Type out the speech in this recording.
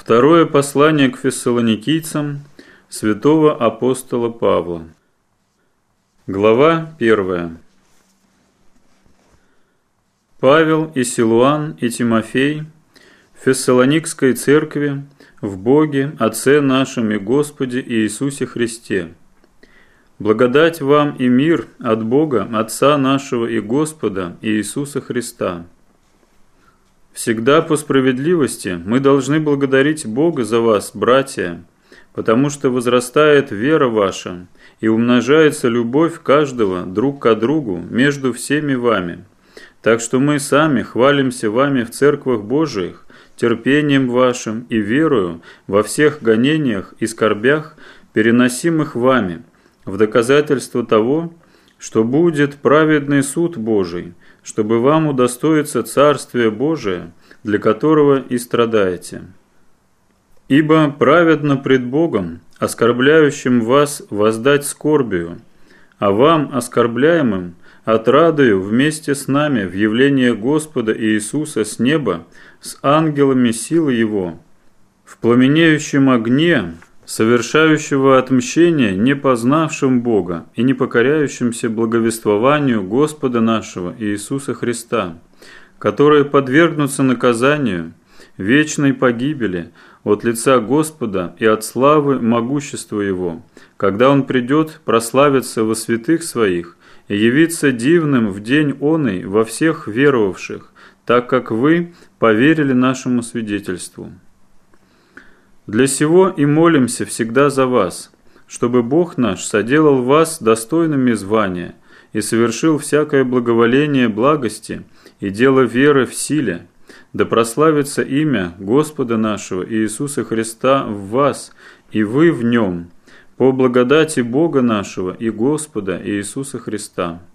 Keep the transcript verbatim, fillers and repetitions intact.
Второе послание к фессалоникийцам святого апостола Павла. Глава первая. Павел и Силуан и Тимофей в Фессалоникской церкви в Боге, Отце нашем и Господе Иисусе Христе. Благодать вам и мир от Бога, Отца нашего и Господа Иисуса Христа. Всегда по справедливости мы должны благодарить Бога за вас, братья, потому что возрастает вера ваша и умножается любовь каждого друг к другу между всеми вами. Так что мы сами хвалимся вами в церквах Божиих, терпением вашим и верою во всех гонениях и скорбях, переносимых вами, в доказательство того, что будет праведный суд Божий, чтобы вам удостоиться Царствия Божия, для которого и страдаете. Ибо праведно пред Богом, оскорбляющим вас, воздать скорбию, а вам, оскорбляемым, отрадою вместе с нами в явление Господа Иисуса с неба, с ангелами силы Его, в пламенеющем огне, совершающего отмщение не познавшим Бога и не покоряющимся благовествованию Господа нашего Иисуса Христа, которые подвергнутся наказанию, вечной погибели от лица Господа и от славы могущества Его, когда Он придет прославиться во святых Своих и явиться дивным в день оный во всех веровавших, так как вы поверили нашему свидетельству. Для сего и молимся всегда за вас, чтобы Бог наш соделал вас достойными звания и совершил всякое благоволение благости и дело веры в силе, да прославится имя Господа нашего Иисуса Христа в вас, и вы в Нем, по благодати Бога нашего и Господа Иисуса Христа.